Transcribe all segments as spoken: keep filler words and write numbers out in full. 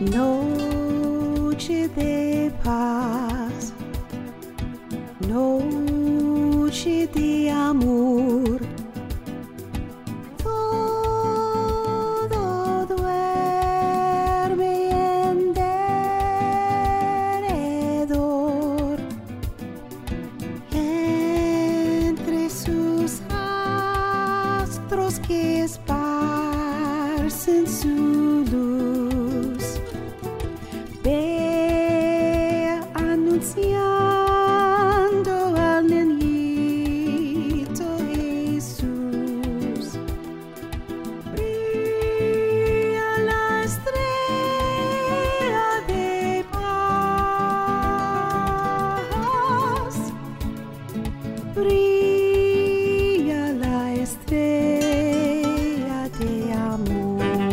Noche de paz, noche de amor, todo duerme en derredor, entre sus rastros que esparcen su luz. Ve anunciando al niñito Jesús. Brilla la estrella de paz. Brilla la estrella de amor.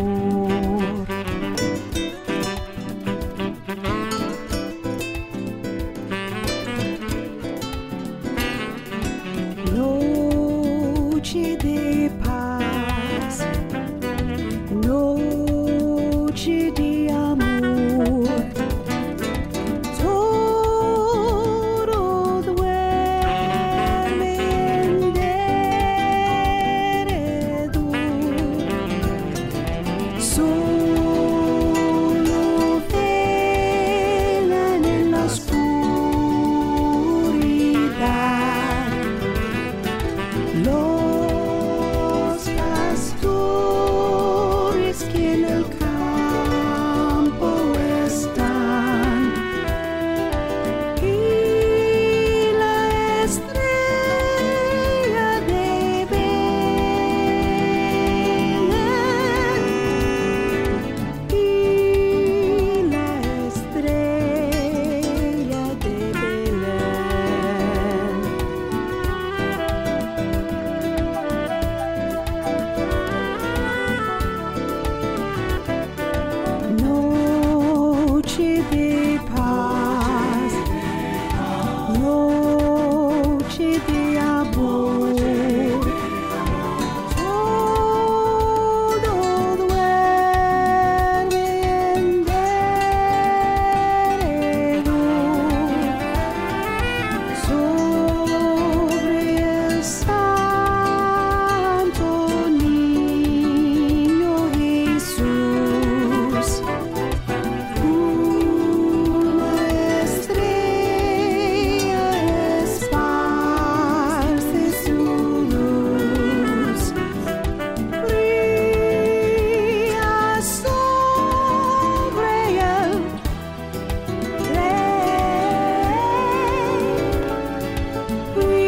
Noche de paz, noche de amor, todo duerme en derredor, solo velan en la oscuridad. Los pastores que en el campo están, y la estrella de Belén, y la estrella de Belén. Noche de paz, noche de amor, todo duerme en derredor, sobre el santo niño Jesús. Una estrella esparce su luz, brilla sobre el rey, brilla